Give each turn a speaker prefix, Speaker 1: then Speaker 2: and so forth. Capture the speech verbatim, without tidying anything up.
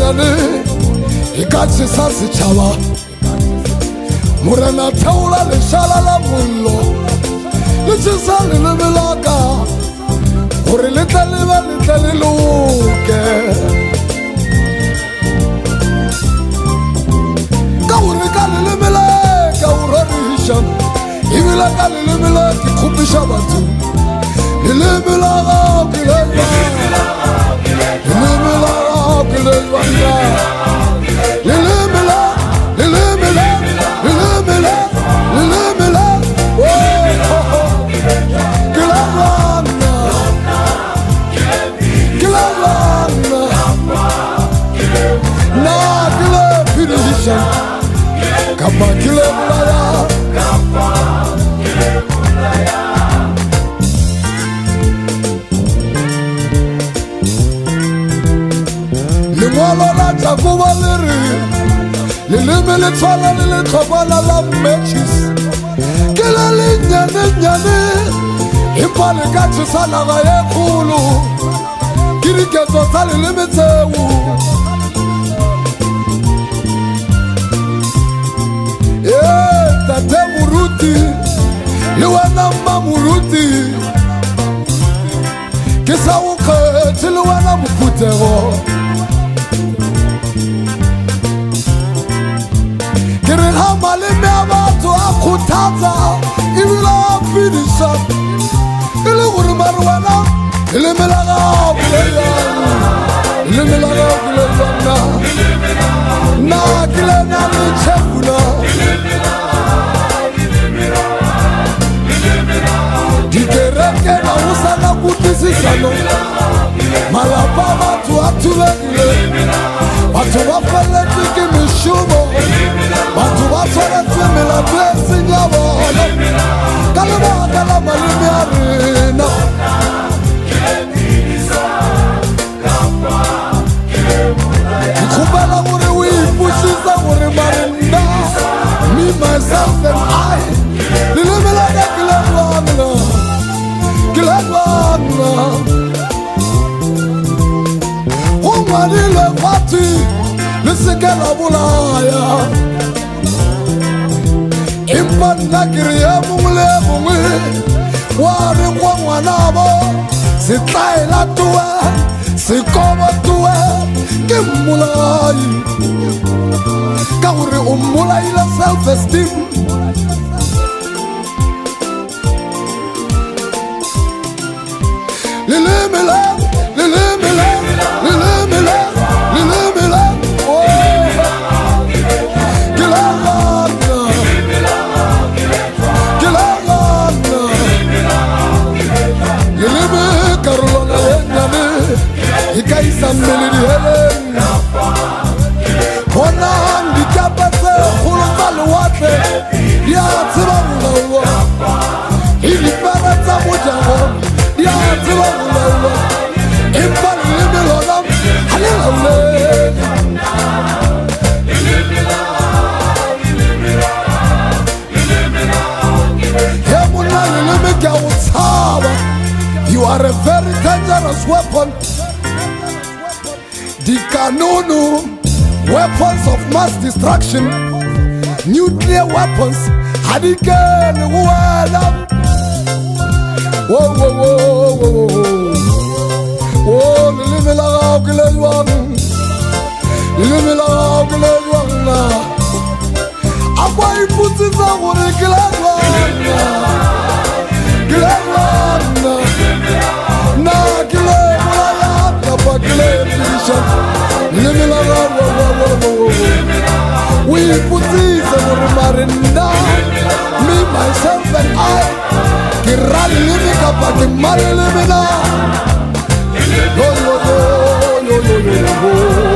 Speaker 1: yenyane ikathi sasichaba Murena taula le shala la mullo le tsale le melaka gore le tlale ba le tlale loke ka gore ka le melaka o rorisha ibila ka le melaka khubisha batho le melaka ke le le melaka ke le wanga le le melaka le le Kapa kile mulaya Kapa kile mulaya Le mwalo la jakuba leri Le leme le twala le le tropala la mechis Kila le nyane nyane Impa le kachi salaga ye kulu Kiri kezo sali leme tewu Tate muruti, liwana mamuruti Kisa uke, tiliwana mukutero Kiri hamali meabatu akutaza Ibila finisha Ili urimaruwana Ili milaga kuleyana Ili milaga kuleyana Na kile nani chefuna Dikereke na usana kutisi sano Malapa watu atulele Watu wafele tiki mishumo Watu wafele tiki la blesi nyabo Kalama kala malimi arena Kubala uri wipushiza uri marinda Me, myself and I Lilimelaga kilelwana Kilelwana Umanile wati Lisikela bulaya Impanda kiriye mungule mungwe Wari kwa mwanabo Sitaila tuwe Sikoba tuwe Kimulai Kauri umula ila self-esteem Lilimila, lilimila, lilimila, lilimila Kilagana Kilagana Lilimi karulona yenyane Ikaisa melidi helen Ona handicapate Hulutali wate Ya tiba ulawa Ili parata mujawa Ya tiba ulawa Impali limilonam Halila ule Hemuna lilimika utaba You are a very dangerous weapon The kanunu Weapons of mass destruction Nuclear weapons Hadiken Wala Whoa whoa whoa whoa whoa Whoa Lilimila Gilelwan Lilimila Gilelwan Apa iputiza Wuri Gilelwan Gilelwan Na Gilelwan Kapa Gilelwan Lilimila We put this on Marinda Me, myself and I Kirali limika pa kimari limina Yo yo yo yo yo yo yo